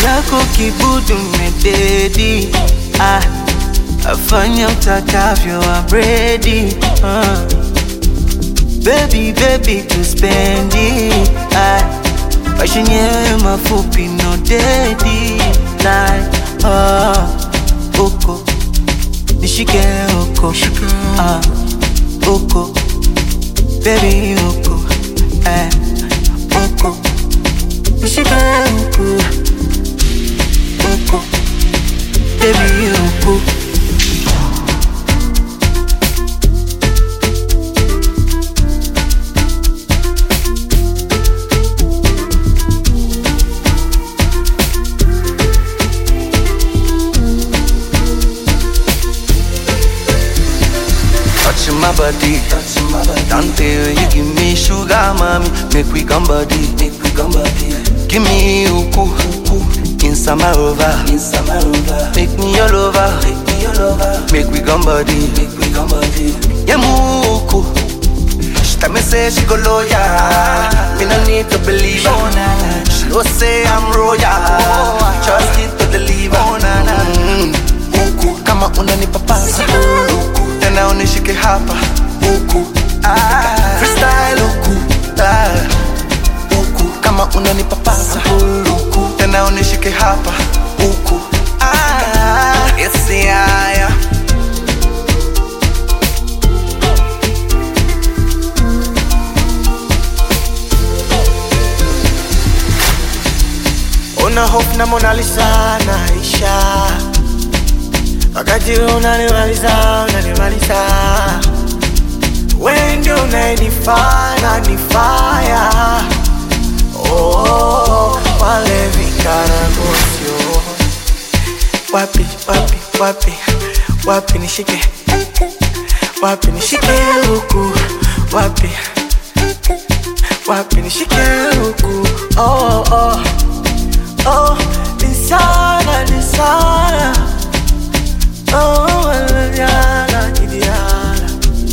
yako kibudu mededi. Afanya utakavyo I'm ready. Baby, baby to spend it. Maisha yenyewe mafupi no dedi. Like uko nishike uko uko baby uko uko nishike uko baby uko. Touching my body, Dante, you give me sugar, mommy. Make we come body, Give me uku, inside my rover, Make me your lover, Make we come body, Yeah, muku. She tell me say she go loyal, me no need to believe her. She don't say I'm royal, trust it to deliver. Uku, kama unanipa pasa. Tena unishike hapa uku freestyle uku uku kama unanipa pasa uku tena unishike hapa uku it's the aya. Una hope na Mona Lisa naisha. Wakati unanimaliza wewe ndio unanifanya nifaya. Oh, wale vikaragosio. Wapi nishike. Wapi nishike huku. Wapi nishike huku. Oh, nisana. Oh, idiala.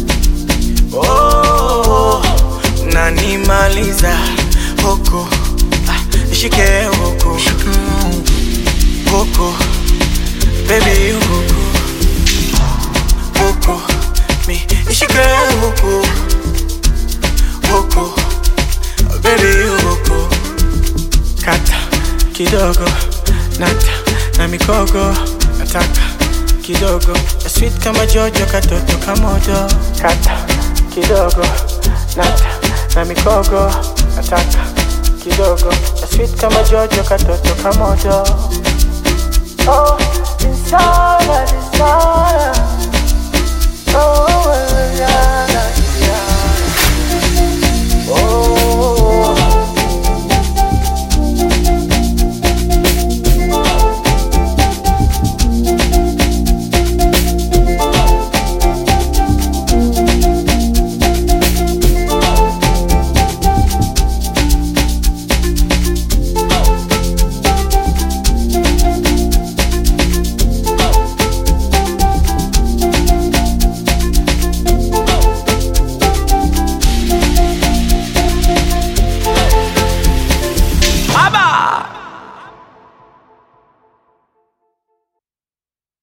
Oh, nanimaliza huko. Nishike huko. Huko. Baby huko. Huko. Me nishike huko. Huko. Baby huko. Kata kidogo. Nata na mikogo. Nataka kidogo, sweet kama Jojo, katoto kamojo. Kata kidogo, nata na mikogo. Nataka kidogo, sweet kama Jojo, katoto kamojo. Oh, insana. Oh.